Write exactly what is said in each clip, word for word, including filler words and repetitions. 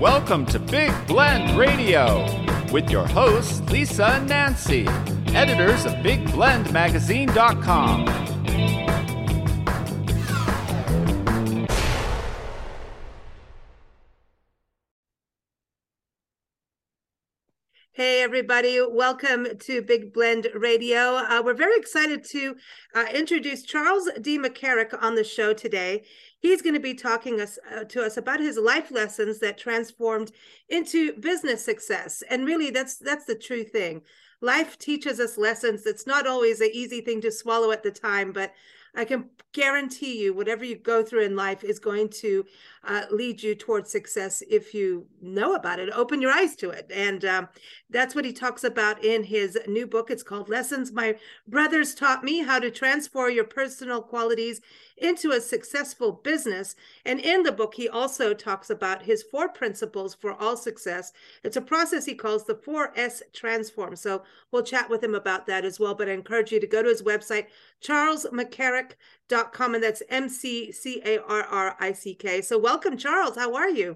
Welcome to Big Blend Radio with your hosts, Lisa and Nancy, editors of big blend magazine dot com. Hey, everybody. Welcome to Big Blend Radio. Uh, we're very excited to uh, introduce Charles D. McCarrick on the show today. He's going to be talking us, uh, to us about his life lessons that transformed into business success. And really, that's that's the true thing. Life teaches us lessons. It's not always an easy thing to swallow at the time, but I can guarantee you whatever you go through in life is going to uh, lead you towards success if you know about it, open your eyes to it. And um, that's what he talks about in his new book. It's called Lessons My Brothers Taught Me: How to Transform Your Personal Qualities into a Successful Business. And in the book, he also talks about his four principles for all success. It's a process he calls the four S Transform. So we'll chat with him about that as well. But I encourage you to go to his website, charles mccarrick dot com, and that's M C C A R R I C K. So welcome, Charles. How are you?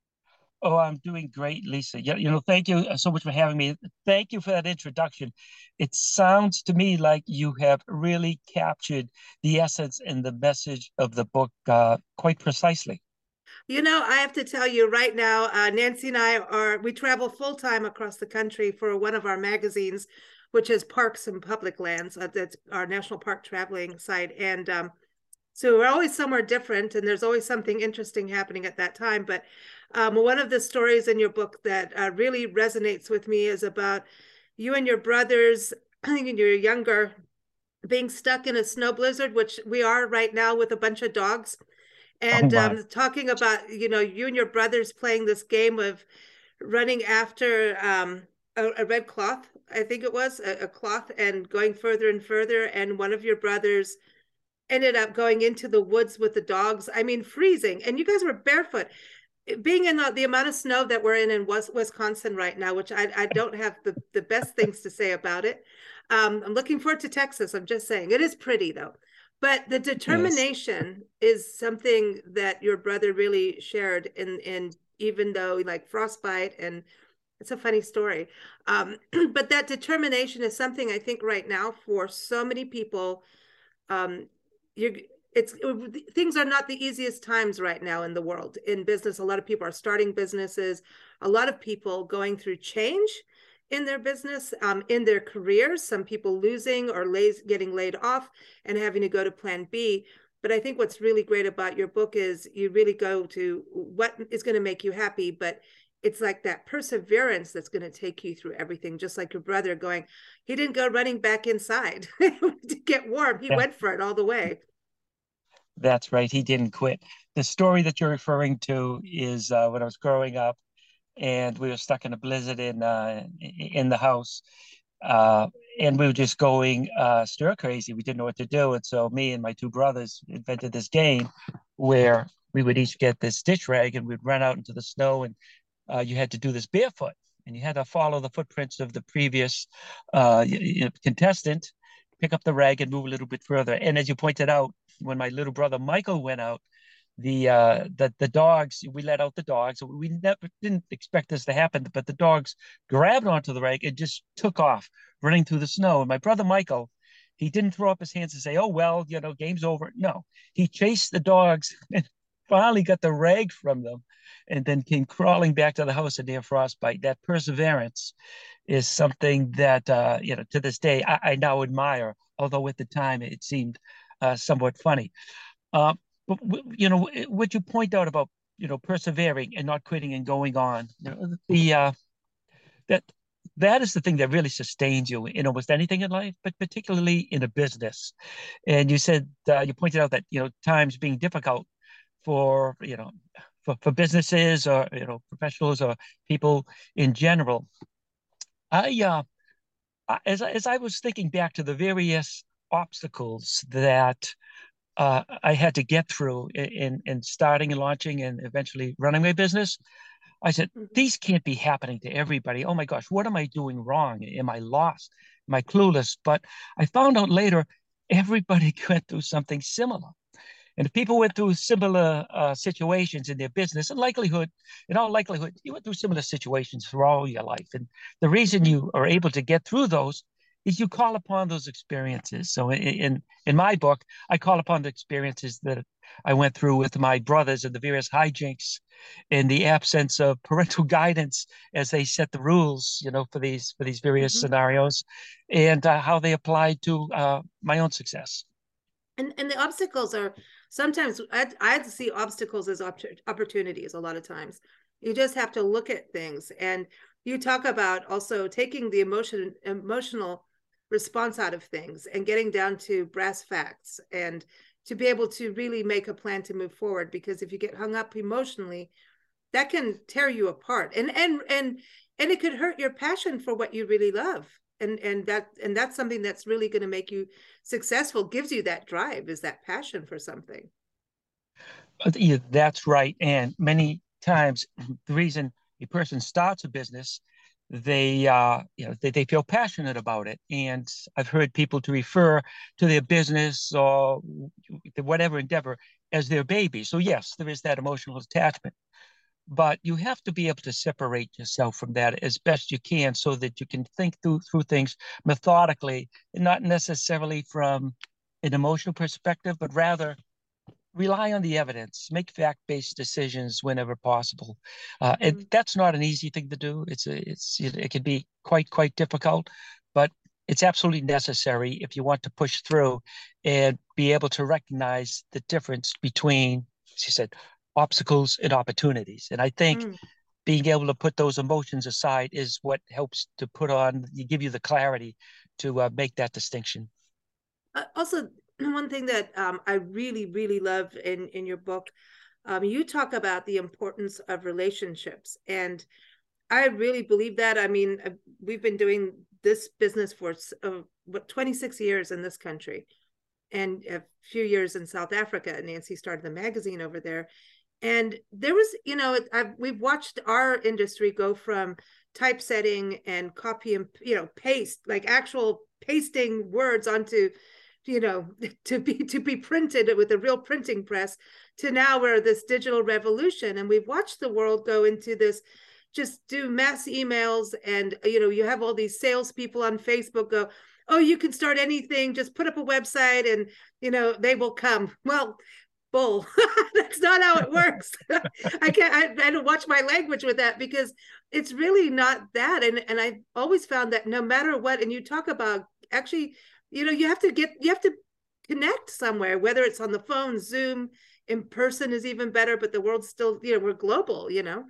Oh, I'm doing great, Lisa. Yeah, you know, thank you so much for having me. Thank you for that introduction. It sounds to me like you have really captured the essence and the message of the book uh, quite precisely. You know, I have to tell you right now, uh, Nancy and I are, we travel full time across the country for one of our magazines, which is Parks and Public Lands. Uh, that's our national park traveling site. And um, so we're always somewhere different, and there's always something interesting happening at that time. But um, one of the stories in your book that uh, really resonates with me is about you and your brothers, I think when you're younger, being stuck in a snow blizzard, which we are right now with a bunch of dogs. Oh And my. um, talking about, you know, you and your brothers playing this game of running after um, a, a red cloth, I think it was, a, a cloth, and going further and further. And one of your brothers ended up going into the woods with the dogs. I mean, freezing. And you guys were barefoot. Being in the, the amount of snow that we're in in Wisconsin right now, which I, I don't have the, the best things to say about it. Um, I'm looking forward to Texas. I'm just saying. It is pretty, though. But the determination yes. is something that your brother really shared in, in even though like frostbite, and it's a funny story. Um, but that determination is something I think right now for so many people, um, you're, it's it, things are not the easiest times right now in the world. In business, a lot of people are starting businesses, a lot of people going through change in their business, um, in their careers, some people losing or lays, getting laid off and having to go to plan B. But I think what's really great about your book is you really go to what is going to make you happy, but it's like that perseverance that's going to take you through everything, just like your brother going, he didn't go running back inside to get warm. He Yeah. went for it all the way. That's right. He didn't quit. The story that you're referring to is uh, when I was growing up, and we were stuck in a blizzard in uh, in the house, uh, and we were just going uh, stir crazy. We didn't know what to do, and so me and my two brothers invented this game where we would each get this dish rag and we'd run out into the snow, and uh, you had to do this barefoot, and you had to follow the footprints of the previous uh, you know, contestant, pick up the rag and move a little bit further. And as you pointed out, when my little brother Michael went out, the uh the the dogs, we let out the dogs. We never didn't expect this to happen, but the dogs grabbed onto the rag and just took off running through the snow. And my brother Michael, he didn't throw up his hands and say, oh well, you know, game's over. No, he chased the dogs and finally got the rag from them, and then came crawling back to the house in near frostbite. That perseverance is something that uh you know, to this day I, I now admire, although at the time it seemed uh somewhat funny. um But you know what you point out about, you know, persevering and not quitting and going on, you know, the uh, that that is the thing that really sustains you in almost anything in life, but particularly in a business. And you said uh, you pointed out that, you know, times being difficult for, you know, for, for businesses, or, you know, professionals or people in general. I uh, as as I was thinking back to the various obstacles that uh, I had to get through in, in starting and launching and eventually running my business, I said, these can't be happening to everybody. Oh my gosh, what am I doing wrong? Am I lost? Am I clueless? But I found out later, everybody went through something similar. And if people went through similar uh, situations in their business, in likelihood, in all likelihood, you went through similar situations for all your life. And the reason you are able to get through those is you call upon those experiences. So in, in, in my book, I call upon the experiences that I went through with my brothers and the various hijinks in the absence of parental guidance as they set the rules, you know, for these for these various mm-hmm. scenarios, and uh, how they applied to uh, my own success. And and the obstacles are sometimes I I see obstacles as opportunities a lot of times. You just have to look at things, and you talk about also taking the emotion emotional response out of things and getting down to brass facts, and to be able to really make a plan to move forward. Because if you get hung up emotionally, that can tear you apart, and and and and it could hurt your passion for what you really love. And and that and that's something that's really going to make you successful, gives you that drive, is that passion for something. Yeah, that's right. And many times the reason a person starts a business, they uh you know they, they feel passionate about it. And I've heard people to refer to their business or whatever endeavor as their baby. So yes, there is that emotional attachment. But you have to be able to separate yourself from that as best you can, so that you can think through through things methodically, and not necessarily from an emotional perspective, but rather rely on the evidence, make fact-based decisions whenever possible. Uh, mm-hmm. And that's not an easy thing to do. It's a, it's it can be quite quite difficult, but it's absolutely necessary if you want to push through and be able to recognize the difference between, as you said, obstacles and opportunities. And I think mm. being able to put those emotions aside is what helps to put on, you give you the clarity to uh, make that distinction. Uh, also, one thing that um, I really, really love in, in your book, um, you talk about the importance of relationships. And I really believe that. I mean, uh, we've been doing this business for uh, what, twenty-six years in this country, and a few years in South Africa. Nancy started the magazine over there. And there was, you know, I've, we've watched our industry go from typesetting and copy and, you know, paste, like actual pasting words onto, you know, to be to be printed with a real printing press, to now we're this digital revolution. And we've watched the world go into this, just do mass emails. And, you know, you have all these salespeople on Facebook go, oh, you can start anything, just put up a website and, you know, they will come. Well, bull. That's not how it works. I can't, I, I don't watch my language with that, because it's really not that. And, and I always found that no matter what, and you talk about actually, you know, you have to get, you have to connect somewhere, whether it's on the phone, Zoom, in person is even better, but the world's still, you know, we're global, you know?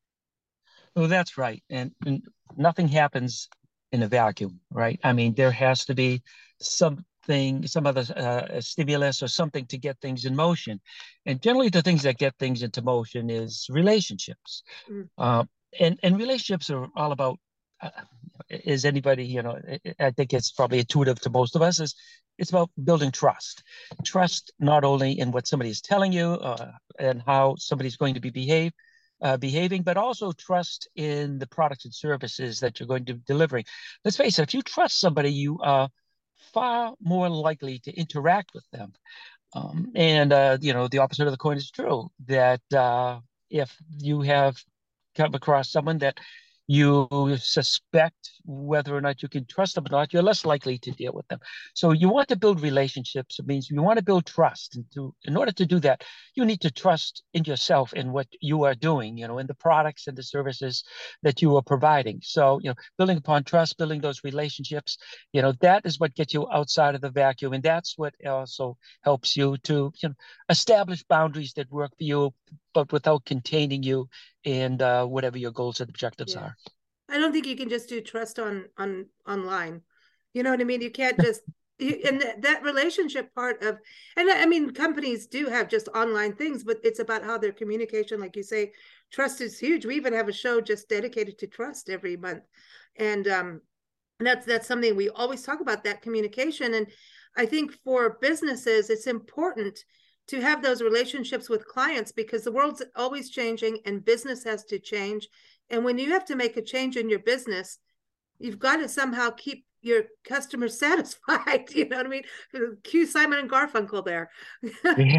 Well, that's right. And, and nothing happens in a vacuum, right? I mean, there has to be some thing, some other uh, stimulus or something to get things in motion. And generally the things that get things into motion is relationships. Mm. Uh, and, and relationships are all about, uh, is anybody, you know, I think it's probably intuitive to most of us, is it's about building trust. Trust not only in what somebody is telling you uh, and how somebody's going to be behave, uh, behaving, but also trust in the products and services that you're going to be delivering. Let's face it, if you trust somebody, you are far more likely to interact with them. Um, and, uh, you know, the opposite of the coin is true, that uh, if you have come across someone that you suspect whether or not you can trust them or not, you're less likely to deal with them. So you want to build relationships. It means you want to build trust. And to, in order to do that, you need to trust in yourself and what you are doing, you know, in the products and the services that you are providing. So, you know, building upon trust, building those relationships, you know, that is what gets you outside of the vacuum. And that's what also helps you to, you know, establish boundaries that work for you, but without containing you and uh, whatever your goals and objectives yeah. are. I don't think you can just do trust on on online. You know what I mean? You can't just, you, and th- that relationship part of, and I mean, companies do have just online things, but it's about how their communication, like you say, trust is huge. We even have a show just dedicated to trust every month. And um, that's, that's something we always talk about, that communication. And I think for businesses, it's important to have those relationships with clients, because the world's always changing and business has to change. And when you have to make a change in your business, you've got to somehow keep your customers satisfied. You know what I mean? Cue Simon and Garfunkel there. Yeah.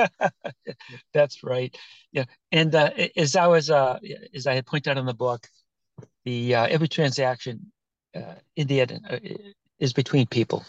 That's right. Yeah. And uh, as I was, uh, as I had pointed out in the book, the uh, every transaction uh, in the end uh, is between people.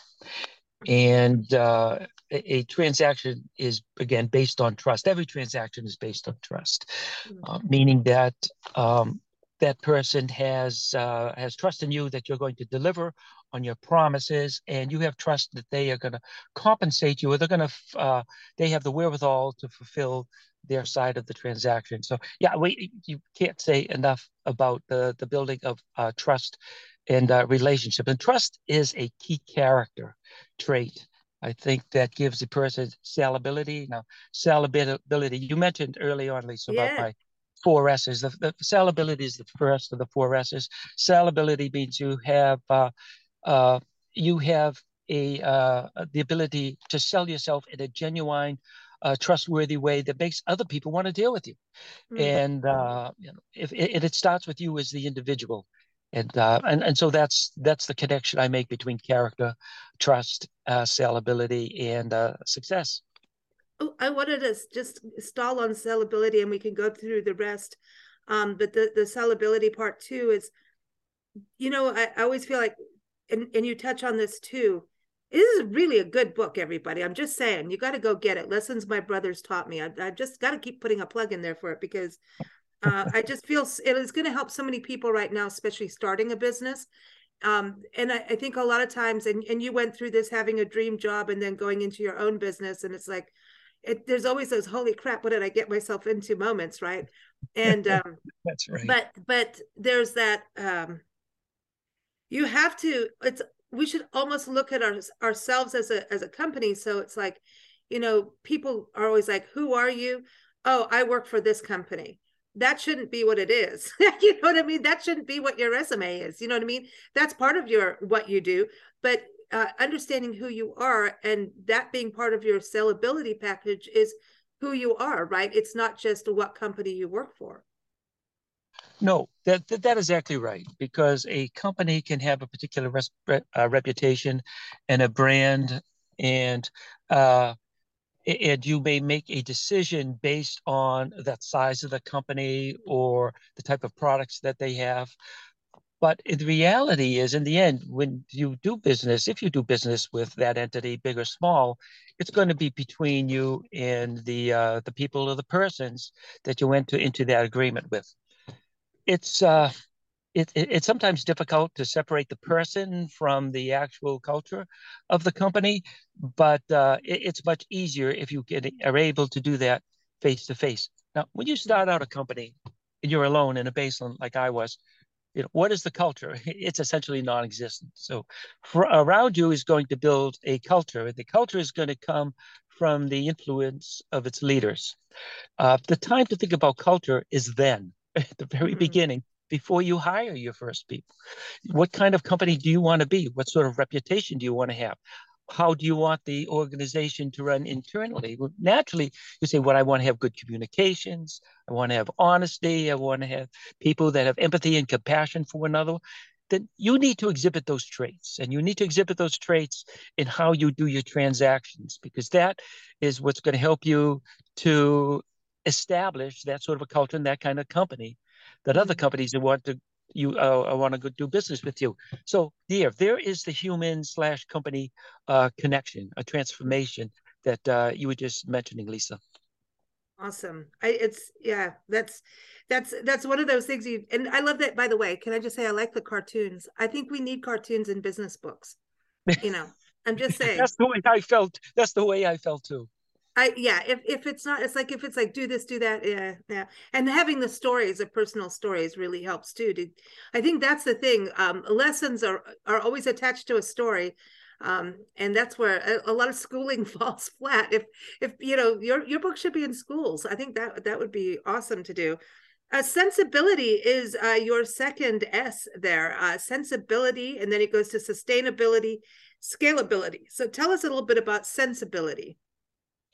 And uh, a, a transaction is, again, based on trust. Every transaction is based on trust, uh, meaning that um, that person has uh, has trust in you that you're going to deliver on your promises, and you have trust that they are going to compensate you, or they're going to uh, they have the wherewithal to fulfill their side of the transaction. So yeah, we you can't say enough about the the building of uh, trust and uh, relationship. And trust is a key character trait, I think, that gives a person salability. Now, salability, you mentioned early on, Lisa, about Yeah. my four S's. The, the salability is the first of the four S's. Salability means you have uh, uh, you have a uh, the ability to sell yourself in a genuine, uh, trustworthy way that makes other people want to deal with you. Mm. And uh, you know, if it, it starts with you as the individual. And, uh, and and so that's that's the connection I make between character, trust, uh, salability, and uh, success. Oh, I wanted to just stall on salability, and we can go through the rest. Um, but the the salability part too is, you know, I, I always feel like, and and you touch on this too. This is really a good book, everybody. I'm just saying, you got to go get it. Lessons My Brothers Taught Me. I I just got to keep putting a plug in there for it, because Uh, I just feel it is going to help so many people right now, especially starting a business. Um, and I, I think a lot of times, and, and you went through this, having a dream job and then going into your own business. And it's like, it, there's always those, holy crap, what did I get myself into moments, right? And um, that's right. But but there's that, um, you have to, it's, we should almost look at our, ourselves as a, as a company. So it's like, you know, people are always like, who are you? Oh, I work for this company. That shouldn't be what it is. You know what I mean? That shouldn't be what your resume is. You know what I mean? That's part of your, what you do, but uh, understanding who you are, and that being part of your sellability package, is who you are, right? It's not just what company you work for. No, that, that, that is exactly right, because a company can have a particular res, uh, reputation and a brand, and uh, and you may make a decision based on that size of the company or the type of products that they have. But the reality is, in the end, when you do business, if you do business with that entity, big or small, it's going to be between you and the uh, the people or the persons that you enter into that agreement with. It's uh, It, it, it's sometimes difficult to separate the person from the actual culture of the company, but uh, it, it's much easier if you get, are able to do that face to face. Now, when you start out a company and you're alone in a basement like I was, you know, what is the culture? It's essentially non-existent. So for, around you is going to build a culture, and the culture is going to come from the influence of its leaders. Uh, the time to think about culture is then, at the very mm-hmm. beginning, before you hire your first people. What kind of company do you want to be? What sort of reputation do you want to have? How do you want the organization to run internally? Well, naturally, you say, well, I want to have good communications. I want to have honesty. I want to have people that have empathy and compassion for one another. Then you need to exhibit those traits, and you need to exhibit those traits in how you do your transactions, because that is what's going to help you to establish that sort of a culture and that kind of company that other companies that want to you uh, want to go do business with you. So there, there is the human slash company uh, connection, a transformation that uh, you were just mentioning, Lisa. Awesome. I, it's yeah, that's that's that's one of those things. You and I love that. By the way, can I just say I like the cartoons. I think we need cartoons in business books. You know, I'm just saying. That's the way I felt. That's the way I felt too. I yeah, if if it's not, it's like if it's like do this, do that, yeah, yeah. And having the stories, the personal stories, really helps too. To, I think that's the thing. Um, lessons are are always attached to a story, um, and that's where a, a lot of schooling falls flat. If if you know your your book should be in schools, I think that that would be awesome to do. Uh, sensibility is uh, your second S there. Uh, sensibility, and then it goes to sustainability, scalability. So tell us a little bit about sensibility.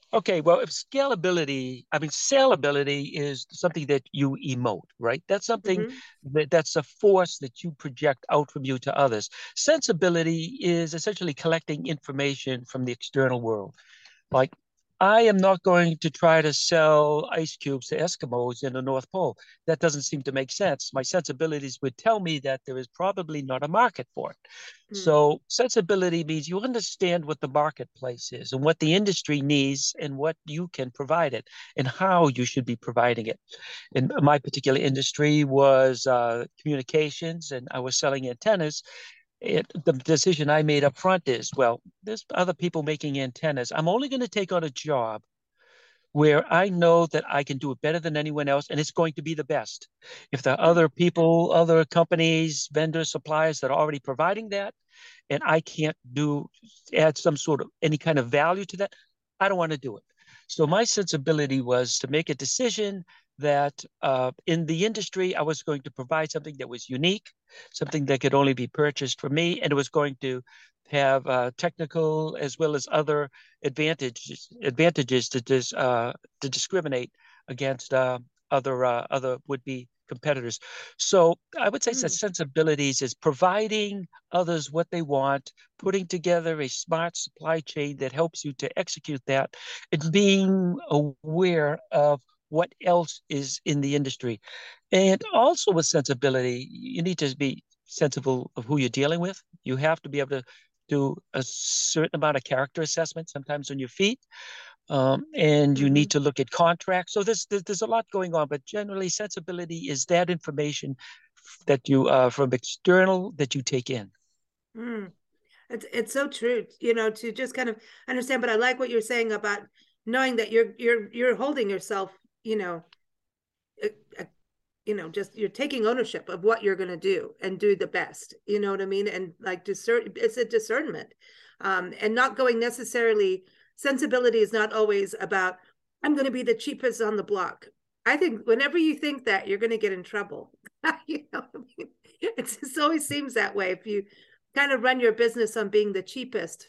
Okay, well, if scalability, I mean, salability is something that you emote, right? That's something Mm-hmm. that that's a force that you project out from you to others. Sensibility is essentially collecting information from the external world. Like, I am not going to try to sell ice cubes to Eskimos in the North Pole. That doesn't seem to make sense. My sensibilities would tell me that there is probably not a market for it. Mm. So, sensibility means you understand what the marketplace is and what the industry needs and what you can provide it and how you should be providing it. In my particular industry was uh, communications, and I was selling antennas. It, the decision I made up front is, well, there's other people making antennas. I'm only going to take on a job where I know that I can do it better than anyone else, and it's going to be the best. If there are Mm. other people, other companies, vendors, suppliers that are already providing that, and I can't do add some sort of any kind of value to that, I don't want to do it. So my sensibility was to make a decision that uh, in the industry, I was going to provide something that was unique, something that could only be purchased from me, and it was going to have uh, technical as well as other advantages advantages to dis, uh, to discriminate against uh, other uh, other would-be competitors. So I would say that Mm. sensibilities is providing others what they want, putting together a smart supply chain that helps you to execute that, and being aware of what else is in the industry. And also with sensibility, you need to be sensible of who you're dealing with. You have to be able to do a certain amount of character assessment sometimes on your feet. Um, and you Mm-hmm. need to look at contracts. So there's, there's there's a lot going on, but generally sensibility is that information that you uh, from external that you take in. Mm. It's it's so true, you know, to just kind of understand. But I like what you're saying about knowing that you're you're you're holding yourself, you know, a, a, you know, just you're taking ownership of what you're going to do and do the best. You know what I mean? And like discern, it's a discernment, um, and not going necessarily. Sensibility is not always about I'm going to be the cheapest on the block. I think whenever you think that, you're going to get in trouble. You know what I mean? It's, it always seems that way. If you kind of run your business on being the cheapest,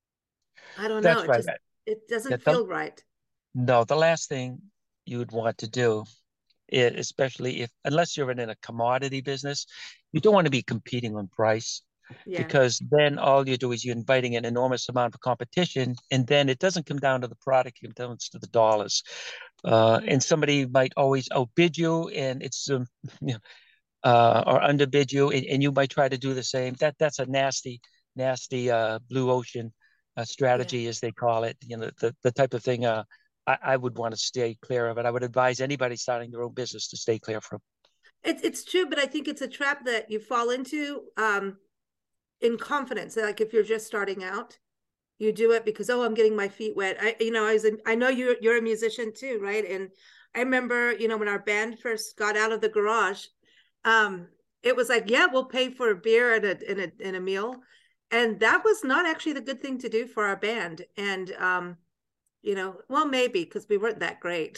I don't know. That's It right. just it Yeah, doesn't the, feel right. no, the last thing you would want to do, is, especially if unless you're in a commodity business, you don't want to be competing on price Yeah. because then all you do is you're inviting an enormous amount of competition, and then it doesn't come down to the product, it comes to the dollars. Uh, and somebody might always outbid you, and it's um, you know, uh, or underbid you, and, and you might try to do the same. That that's a nasty, nasty uh, blue ocean uh, Yeah. strategy, as they call it. You know, the the type of thing uh, I, I would want to stay clear of it. I would advise anybody starting their own business to stay clear from. It's it's true, but I think it's a trap that you fall into um in confidence. Like if you're just starting out, you do it because, oh, I'm getting my feet wet. I, you know, I was, a, I know you're, you're a musician too, right? And I remember, you know, when our band first got out of the garage, um, it was like, yeah, we'll pay for a beer and a, and a, and a meal. And that was not actually the good thing to do for our band. And, um, you know, well, maybe because we weren't that great,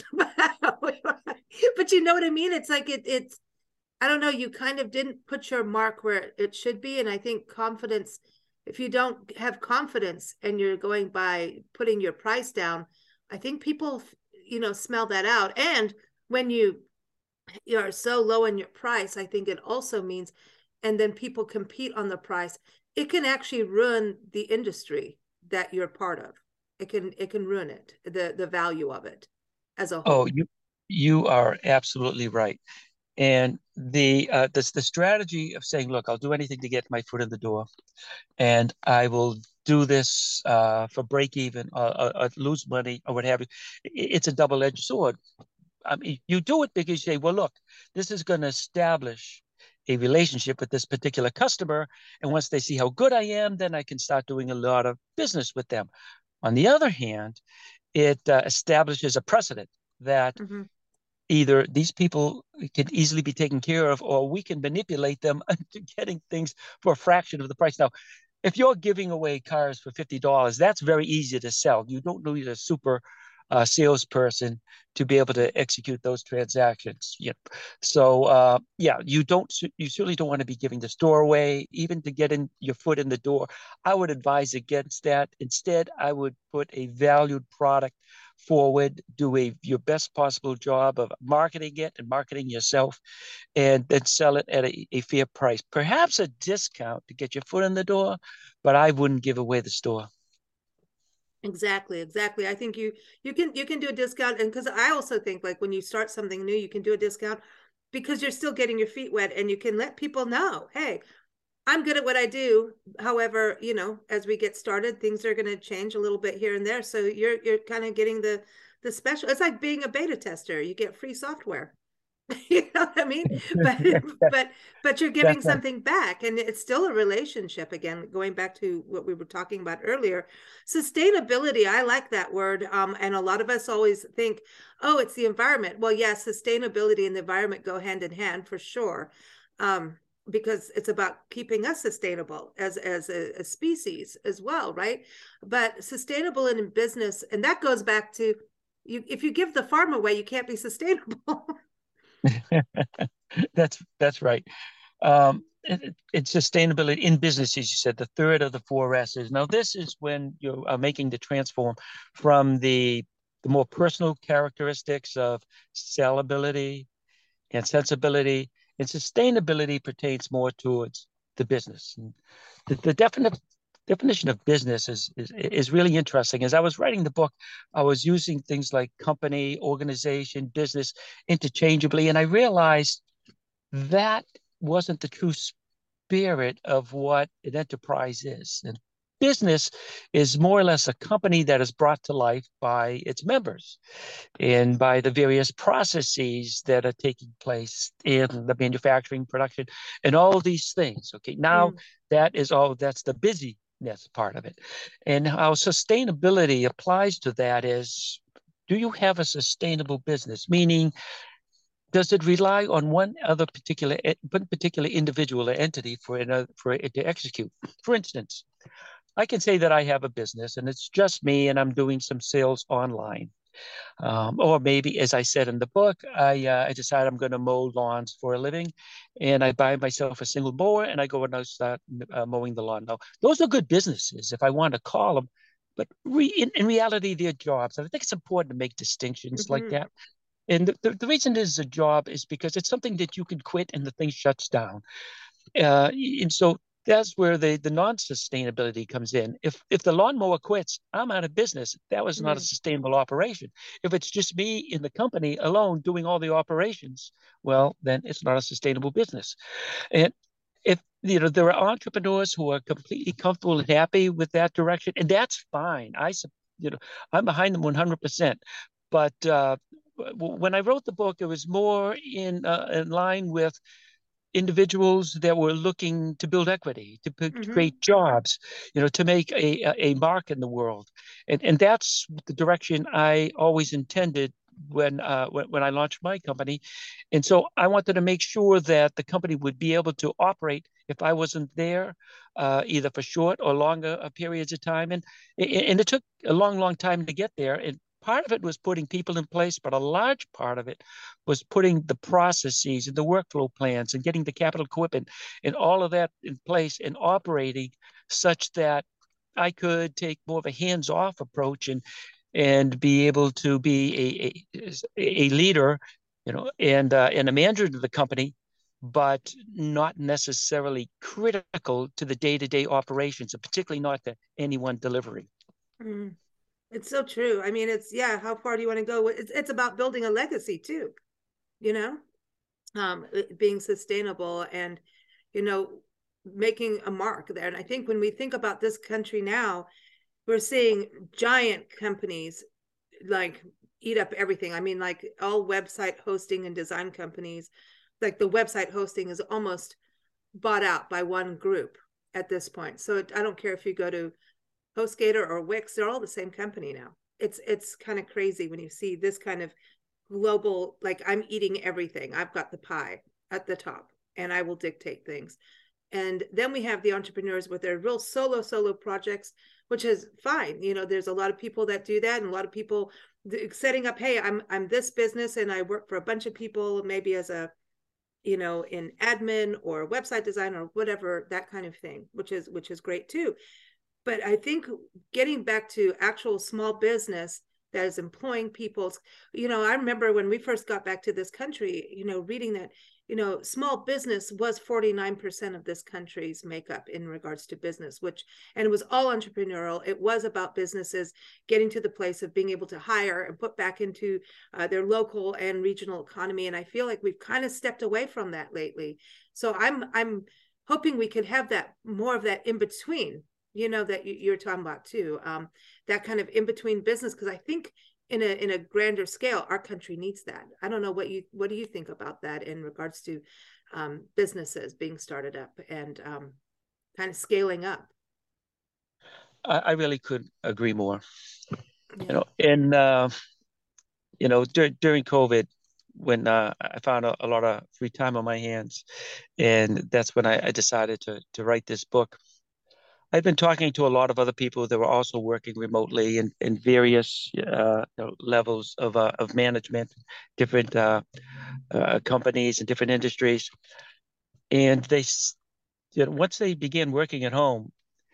but you know what I mean? It's like, it, it's, I don't know, you kind of didn't put your mark where it should be. And I think confidence, if you don't have confidence and you're going by putting your price down, I think people, you know, smell that out. And when you you are so low in your price, I think it also means, and then people compete on the price, it can actually ruin the industry that you're part of. It can it can ruin it, the the value of it as a Oh, whole. you you are absolutely right. And the uh, the the strategy of saying, look, I'll do anything to get my foot in the door, and I will do this uh, for break even or, or, or lose money or what have you. It's a double-edged sword. I mean, you do it because you say, well, look, this is going to establish a relationship with this particular customer. And once they see how good I am, then I can start doing a lot of business with them. On the other hand, it uh, establishes a precedent that Mm-hmm. either these people can easily be taken care of or we can manipulate them into getting things for a fraction of the price. Now, if you're giving away cars for fifty dollars, that's very easy to sell. You don't need a super uh, salesperson to be able to execute those transactions. Yeah. So uh, yeah, you don't you certainly don't want to be giving the store away, even to get in your foot in the door. I would advise against that. Instead, I would put a valued product forward, do a your best possible job of marketing it and marketing yourself, and then sell it at a, a fair price. Perhaps a discount to get your foot in the door, but I wouldn't give away the store. Exactly, exactly. I think you you can you can do a discount, and because I also think like when you start something new, you can do a discount because you're still getting your feet wet, and you can let people know, hey, I'm good at what I do. However, you know, as we get started, things are going to change a little bit here and there. So you're you're kind of getting the the special. It's like being a beta tester. You get free software. You know what I mean? But but but you're giving That's right. something back, and it's still a relationship. Again, going back to what we were talking about earlier, sustainability. I like that word, um, and a lot of us always think, oh, it's the environment. Well, yes, sustainability and the environment go hand in hand for sure, um, because it's about keeping us sustainable as as a, a species as well, right? But sustainable in business, and that goes back to you. If you give the farm away, you can't be sustainable. That's that's right. Um, it, it's sustainability in business, as you said, the third of the four S's. Now, this is when you are making the transform from the the more personal characteristics of sellability and sensibility, and sustainability pertains more towards the business. And the, the definite definition of business is, is is really interesting. As I was writing the book, I was using things like company, organization, business interchangeably, and I realized that wasn't the true spirit of what an enterprise is. And business is more or less a company that is brought to life by its members and by the various processes that are taking place in the manufacturing, production, and all these things. Okay, now mm. that is all, that's the busyness part of it. And how sustainability applies to that is, do you have a sustainable business? Meaning, does it rely on one other particular one particular individual or entity for another, for it to execute? For instance, I can say that I have a business and it's just me and I'm doing some sales online. Um, or maybe, as I said in the book, I, uh, I decide I'm going to mow lawns for a living, and I buy myself a single mower and I go and I start uh, mowing the lawn. Now, those are good businesses if I want to call them, but re in, in reality, they're jobs. And I think it's important to make distinctions mm-hmm. like that. And the, the, the reason it is a job is because it's something that you can quit and the thing shuts down. Uh, and so that's where the, the non-sustainability comes in. If if the lawnmower quits, I'm out of business. That was not mm. a sustainable operation. If it's just me in the company alone doing all the operations, well, then it's not a sustainable business. And if you know there are entrepreneurs who are completely comfortable and happy with that direction, and that's fine. I you know I'm behind them one hundred percent. But uh, when I wrote the book, it was more in uh, in line with individuals that were looking to build equity, to, mm-hmm. to create jobs, you know, to make a, a mark in the world. And, and that's the direction I always intended when, uh, when, when I launched my company. And so I wanted to make sure that the company would be able to operate if I wasn't there, uh, either for short or longer periods of time. And, and it took a long, long time to get there. And part of it was putting people in place, but a large part of it was putting the processes and the workflow plans and getting the capital equipment and all of that in place and operating such that I could take more of a hands-off approach and and be able to be a a, a leader, you know, and uh, and a manager of the company, but not necessarily critical to the day-to-day operations, and particularly not to anyone delivering. Mm. It's so true. I mean, it's, yeah, how far do you want to go? It's, it's about building a legacy too, you know, um, being sustainable and, you know, making a mark there. And I think when we think about this country now, we're seeing giant companies like eat up everything. I mean, like all website hosting and design companies, like the website hosting is almost bought out by one group at this point. So it, I don't care if you go to HostGator or Wix, they're all the same company now. It's it's kind of crazy when you see this kind of global, like I'm eating everything. I've got the pie at the top and I will dictate things. And then we have the entrepreneurs with their real solo, solo projects, which is fine. You know, there's a lot of people that do that and a lot of people setting up, hey, I'm I'm this business and I work for a bunch of people, maybe as a, you know, in admin or website design or whatever, that kind of thing, which is which is great too. But I think getting back to actual small business that is employing people. You know, I remember when we first got back to this country, you know, reading that, you know, small business was forty-nine percent of this country's makeup in regards to business, which, and it was all entrepreneurial. It was about businesses getting to the place of being able to hire and put back into uh, their local and regional economy. And I feel like we've kind of stepped away from that lately. So I'm, I'm hoping we could have that, more of that in between, you know, that you're talking about too, um, that kind of in between business. Because I think in a in a grander scale, our country needs that. I don't know what you what do you think about that in regards to um, businesses being started up and um, kind of scaling up? I, I really could agree more. Yeah. You know, in uh, you know dur- during COVID, when uh, I found a, a lot of free time on my hands, and that's when I, I decided to to write this book. I've been talking to a lot of other people that were also working remotely in, in various uh, you know, levels of uh, of management, different uh, uh, companies and different industries. And they, you know, once they began working at home,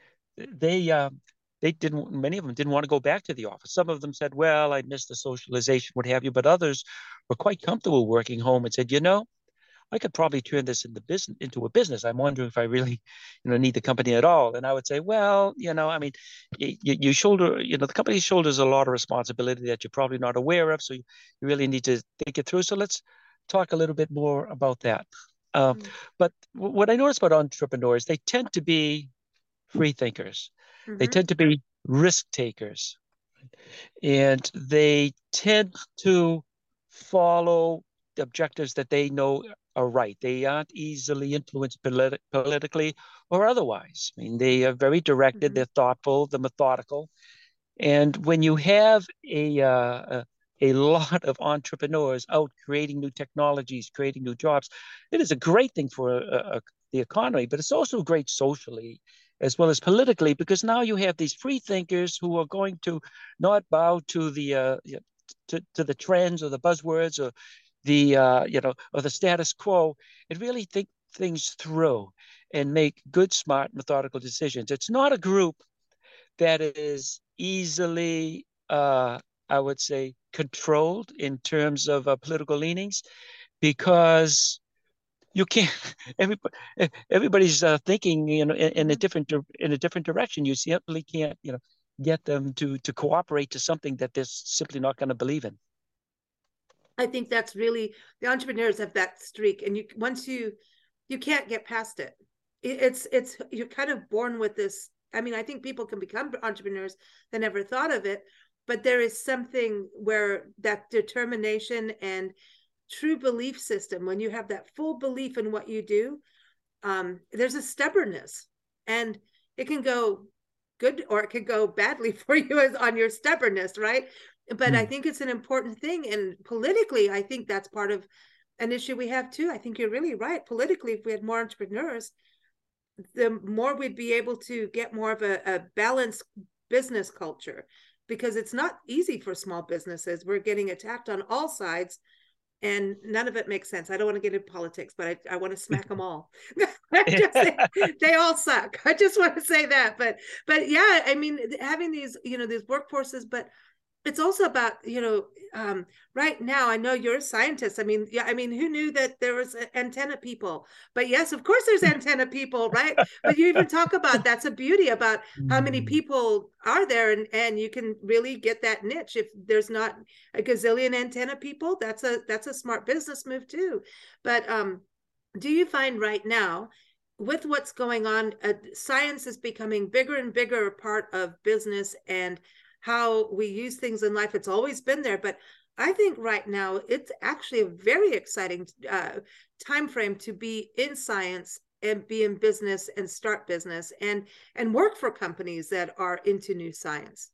they uh, they didn't. Many of them didn't want to go back to the office. Some of them said, "Well, I missed the socialization, what have you." But others were quite comfortable working home and said, "You know, I could probably turn this into business into a business. I'm wondering if I really, you know, need the company at all." And I would say, well, you know, I mean, you, you shoulder, you know, the company shoulders a lot of responsibility that you're probably not aware of. So you, you really need to think it through. So let's talk a little bit more about that. Uh, Mm-hmm. but what I notice about entrepreneurs, they tend to be free thinkers. They Mm-hmm. tend to be risk takers, and they tend to follow the objectives that they know are right. They aren't easily influenced politi- politically or otherwise. I mean, they are very directed, Mm-hmm. they're thoughtful, they're methodical. And when you have a, uh, a a lot of entrepreneurs out creating new technologies, creating new jobs, it is a great thing for uh, uh, the economy, but it's also great socially as well as politically, because now you have these free thinkers who are going to not bow to the uh, to, to the trends or the buzzwords or the uh, you know or the status quo, and really think things through and make good, smart, methodical decisions. It's not a group that is easily, uh, I would say, controlled in terms of uh, political leanings, because you can't. Everybody, everybody's uh, thinking, you know, in, in a Mm-hmm. different in a different direction. You simply can't, you know, get them to to cooperate to something that they're simply not going to believe in. I think that's really, the entrepreneurs have that streak, and you once you you can't get past it. It's it's you're kind of born with this. I mean, I think people can become entrepreneurs that never thought of it, but there is something where that determination and true belief system, when you have that full belief in what you do, um, there's a stubbornness, and it can go good or it could go badly for you as on your stubbornness, right? But I Hmm. think it's an important thing, and politically, I think that's part of an issue we have too. I think you're really right. Politically, if we had more entrepreneurs, the more we'd be able to get more of a, a balanced business culture, because it's not easy for small businesses. We're getting attacked on all sides, and none of it makes sense. I don't want to get into politics, but I, I want to smack them all. Just, they, they all suck. I just want to say that. But but yeah, I mean, having these, you know, these workforces, but it's also about, you know, um, right now, I know you're a scientist. I mean, yeah, I mean, who knew that there was antenna people? But yes, of course there's antenna people, right? But you even talk about, that's a beauty about how many people are there, and, and you can really get that niche. If there's not a gazillion antenna people, that's a that's a smart business move too. But um, do you find right now, with what's going on, uh, science is becoming bigger and bigger part of business and how we use things in life? It's always been there, but I think right now it's actually a very exciting uh, time frame to be in science and be in business and start business and and work for companies that are into new science.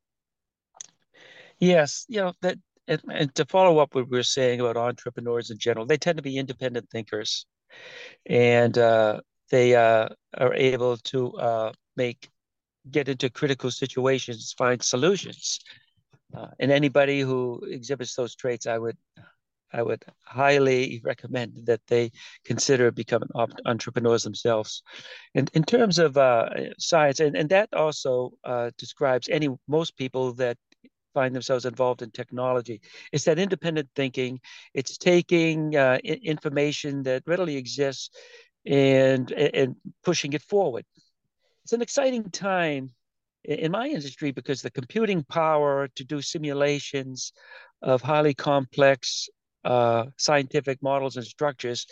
Yes, you know that, and, and to follow up what we were saying about entrepreneurs in general, they tend to be independent thinkers, and uh, they uh, are able to uh, make get into critical situations, find solutions. Uh, and anybody who exhibits those traits, I would I would highly recommend that they consider becoming entrepreneurs themselves. And in terms of uh, science, and, and that also uh, describes any most people that find themselves involved in technology. It's that independent thinking. It's taking uh, information that readily exists and and pushing it forward. It's an exciting time in my industry because the computing power to do simulations of highly complex uh, scientific models and structures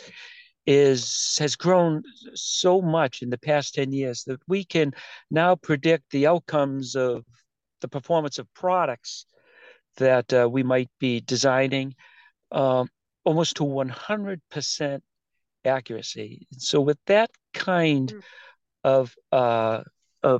is has grown so much in the past ten years that we can now predict the outcomes of the performance of products that uh, we might be designing um, almost to one hundred percent accuracy. So with that kind mm. of uh, of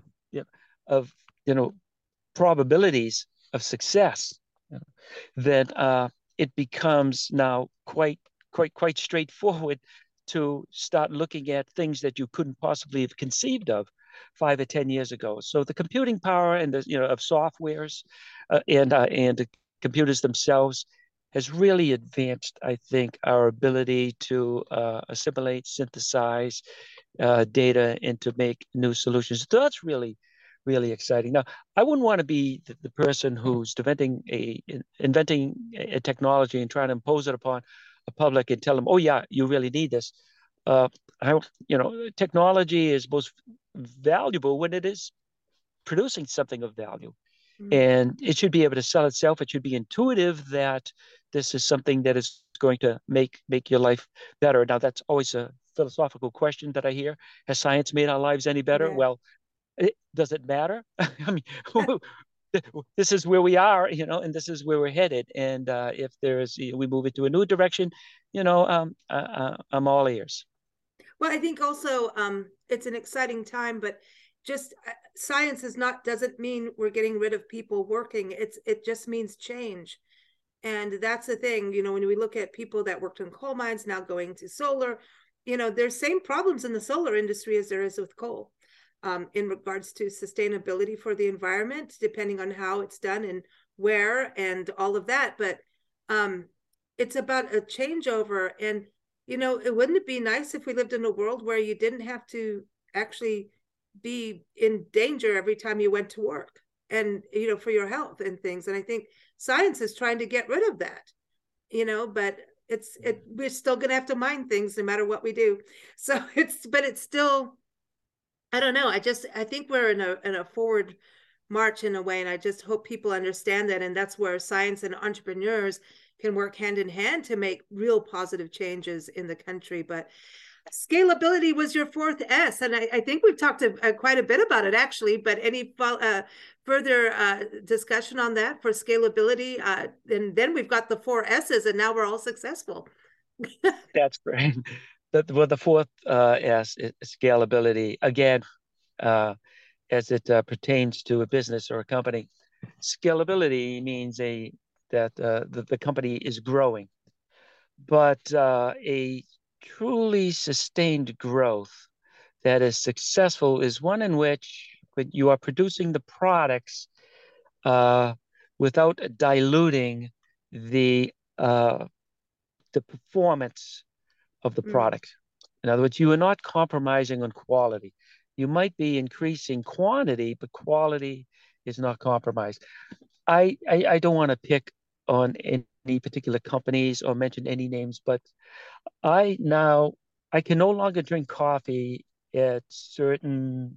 of you know probabilities of success, you know, then uh, it becomes now quite quite quite straightforward to start looking at things that you couldn't possibly have conceived of five or ten years ago. So the computing power and the you know of softwares uh, and uh, and the computers themselves has really advanced, I think, our ability to uh, assimilate, synthesize uh, data, and to make new solutions. So that's really, really exciting. Now, I wouldn't want to be the, the person who's inventing a inventing a technology and trying to impose it upon a public and tell them, "Oh yeah, you really need this." Uh, I, you know, technology is most valuable when it is producing something of value. And it should be able to sell itself. It should be intuitive that this is something that is going to make make your life better. Now, that's always a philosophical question that I hear. Has science made our lives any better? Yeah. Well, it, does it matter? I mean, this is where we are, you know, and this is where we're headed. And uh, if there's, you know, we move into a new direction, you know, um, uh, I'm all ears. Well, I think also um, it's an exciting time, but just uh, science is not doesn't mean we're getting rid of people working. It's it just means change. And that's the thing, you know, when we look at people that worked in coal mines now going to solar, you know, there's same problems in the solar industry as there is with coal um, in regards to sustainability for the environment, depending on how it's done and where and all of that. But um, it's about a changeover. And, you know, it wouldn't it be nice if we lived in a world where you didn't have to actually be in danger every time you went to work and, you know, for your health and things. And I think science is trying to get rid of that, you know, but it's, it, we're still going to have to mine things no matter what we do. So it's, but it's still, I don't know. I just, I think we're in a, in a forward march in a way. And I just hope people understand that. And that's where science and entrepreneurs can work hand in hand to make real positive changes in the country. But scalability was your fourth S, and I, I think we've talked a, a, quite a bit about it actually, but any uh, further uh, discussion on that for scalability? Uh, and then we've got the four S's and now we're all successful. That's great. The, well, the fourth uh, S is scalability. Again, uh, as it uh, pertains to a business or a company, scalability means a that uh, the, the company is growing, but uh, a truly sustained growth that is successful is one in which when you are producing the products uh, without diluting the uh, the performance of the mm. product. In other words, you are not compromising on quality. You might be increasing quantity, but quality is not compromised. I I, I don't want to pick on any particular companies or mention any names, but I now, I can no longer drink coffee at certain,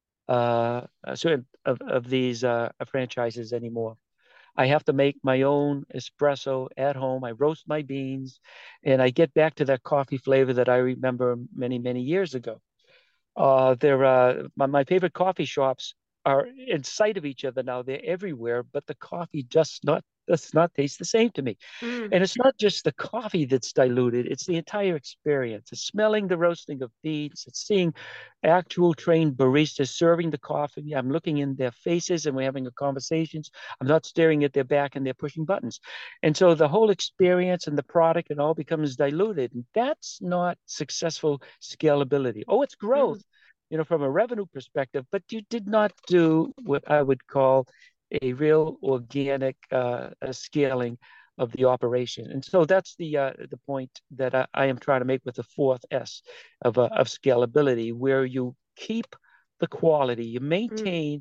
uh, certain of, of these uh, franchises anymore. I have to make my own espresso at home. I roast my beans and I get back to that coffee flavor that I remember many, many years ago. Uh, they're, uh, my, my favorite coffee shops are in sight of each other now. They're everywhere, but the coffee just not does not taste the same to me. Mm. And it's not just the coffee that's diluted, it's the entire experience. It's smelling the roasting of beans, it's seeing actual trained baristas serving the coffee. I'm looking in their faces and we're having a conversations. I'm not staring at their back and they're pushing buttons. And so the whole experience and the product and all becomes diluted. And that's not successful scalability. Oh, it's growth. Mm. You know, from a revenue perspective, but you did not do what I would call a real organic uh, scaling of the operation. And so that's the uh, the point that I, I am trying to make with the fourth S of, uh, of scalability, where you keep the quality, you maintain mm.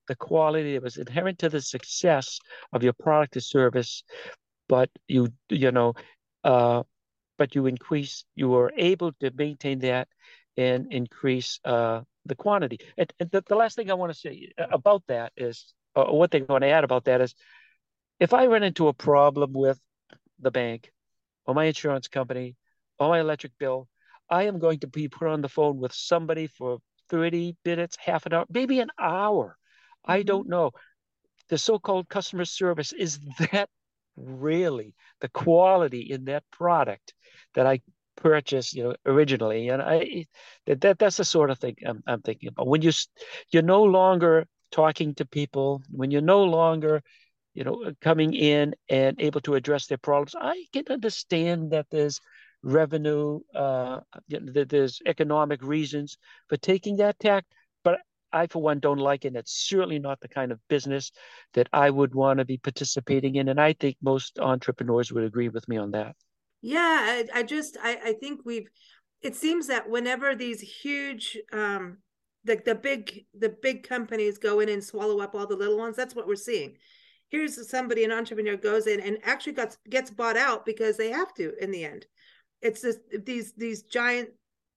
the quality that was inherent to the success of your product or service, but you you know, uh, but you increase, you were able to maintain that and increase uh, the quantity. And, and the, the last thing I want to say about that is, or one thing I want to add about that is, if I run into a problem with the bank or my insurance company or my electric bill, I am going to be put on the phone with somebody for thirty minutes, half an hour, maybe an hour. I Mm-hmm. don't know. The so-called customer service, is that really the quality in that product that I purchased, you know, originally? And I that, that that's the sort of thing I'm, I'm thinking about. When you you're no longer talking to people, when you're no longer, you know, coming in and able to address their problems, I can understand that there's revenue, uh, that there's economic reasons for taking that tack, but I, for one, don't like it. And it's certainly not the kind of business that I would want to be participating in. And I think most entrepreneurs would agree with me on that. Yeah, I, I just I, I think we've it seems that whenever these huge um the the big the big companies go in and swallow up all the little ones, that's what we're seeing. Here's somebody, an entrepreneur goes in and actually gets gets bought out because they have to in the end. It's just these these giant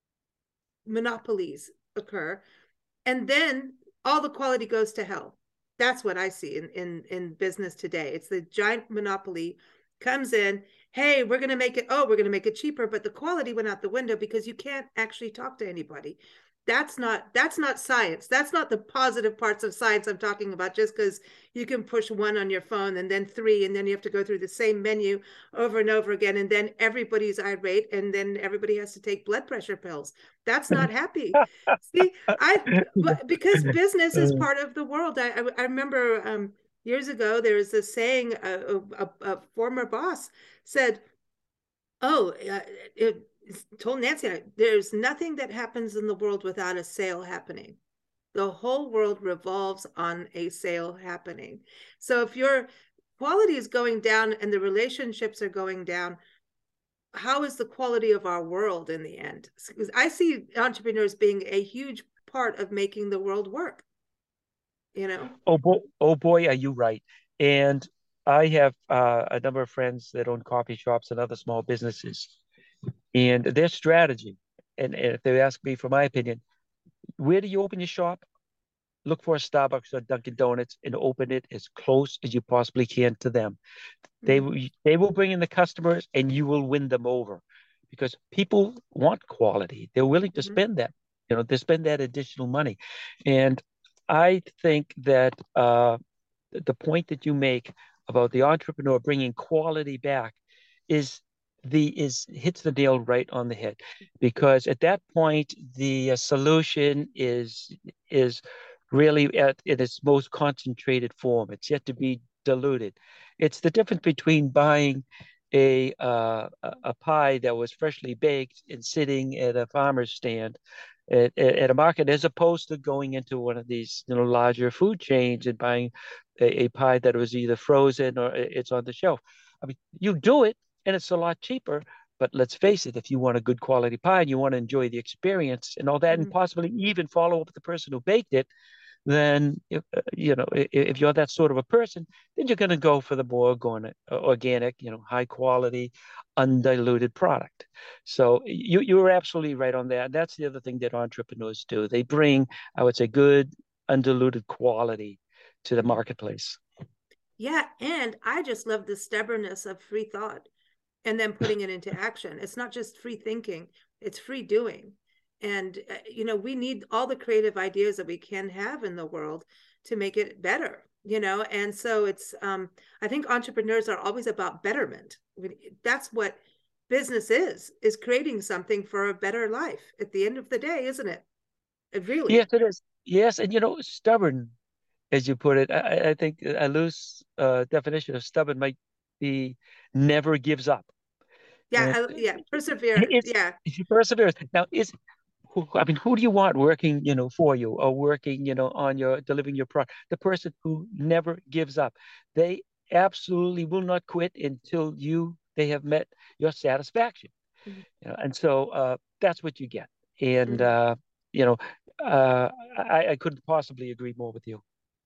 monopolies occur, and then all the quality goes to hell. That's what I see in in in business today. It's the giant monopoly comes in, hey, we're going to make it, oh, we're going to make it cheaper, but the quality went out the window because you can't actually talk to anybody. That's not that's not science. That's not the positive parts of science I'm talking about, just because you can push one on your phone and then three, and then you have to go through the same menu over and over again, and then everybody's irate, and then everybody has to take blood pressure pills. That's not happy. See, I because business is part of the world. I I, I remember um years ago there was a saying, a, a, a former boss said, oh, uh, it told Nancy, there's nothing that happens in the world without a sale happening. The whole world revolves on a sale happening. So if your quality is going down and the relationships are going down, how is the quality of our world in the end? Because I see entrepreneurs being a huge part of making the world work. You know? Oh boy, oh boy, are you right. And I have uh, a number of friends that own coffee shops and other small businesses. And their strategy, and, and if they ask me for my opinion, where do you open your shop? Look for a Starbucks or Dunkin' Donuts and open it as close as you possibly can to them. They Mm-hmm. they will bring in the customers and you will win them over, because people want quality. They're willing to Mm-hmm. spend that, you know, they spend that additional money. And I think that uh, the point that you make about the entrepreneur bringing quality back is the is hits the nail right on the head, because at that point the uh, solution is is really at in its most concentrated form. It's yet to be diluted. It's the difference between buying a uh, a pie that was freshly baked and sitting at a farmer's stand at, at a market, as opposed to going into one of these, you know, larger food chains and buying a, a pie that was either frozen or it's on the shelf. I mean, you do it and it's a lot cheaper. But let's face it, if you want a good quality pie and you want to enjoy the experience and all that, Mm-hmm. and possibly even follow up with the person who baked it, then if, you know, if you're that sort of a person, then you're going to go for the more organic, organic, you know, high quality, undiluted product. So you you were absolutely right on that. That's the other thing that entrepreneurs do. They bring, I would say, good, undiluted quality to the marketplace. Yeah, and I just love the stubbornness of free thought and then putting it into action. It's not just free thinking, it's free doing. And, uh, you know, we need all the creative ideas that we can have in the world to make it better, you know? And so it's, um, I think entrepreneurs are always about betterment. That's what business is, is creating something for a better life at the end of the day, isn't it? It really. Yes, it is. Yes, and you know, stubborn, as you put it, I, I think a loose uh, definition of stubborn might be never gives up. Yeah, And I, yeah, persevere. it's, Yeah. it's perseverance. Now, is who, I mean, who do you want working, you know, for you, or working, you know, on your delivering your product? The person who never gives up. They absolutely will not quit until you they have met your satisfaction. Mhm. You know, and so uh, that's what you get. And Mhm. uh, you know, uh, I, I couldn't possibly agree more with you.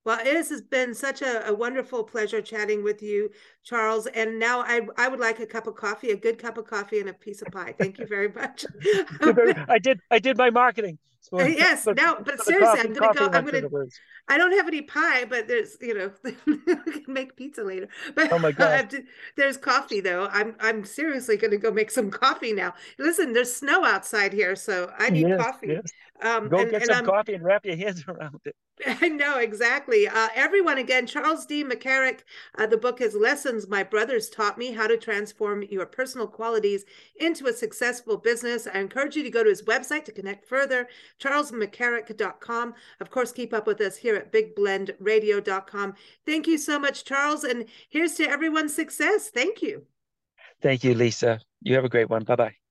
Well, it has been such a, a wonderful pleasure chatting with you, Charles. And now I, I would like a cup of coffee, a good cup of coffee and a piece of pie. Thank you very much. I did I did my marketing. Uh, yes, no, but seriously, I'm gonna go. I'm gonna. I don't have any pie, but there's, you know, we can make pizza later. But oh my God, to, there's coffee though. I'm I'm seriously gonna go make some coffee now. Listen, there's snow outside here, so I need yes, coffee. Yes. Um, go and, get and some I'm, coffee and wrap your hands around it. I know, exactly. Uh, everyone, again, Charles D. McCarrick, uh, the book is Lessons My Brothers Taught Me, How to Transform Your Personal Qualities into a Successful Business. I encourage you to go to his website to connect further, charles mccarrick dot com. Of course, keep up with us here at big blend radio dot com. Thank you so much, Charles. And here's to everyone's success. Thank you. Thank you, Lisa. You have a great one. Bye-bye.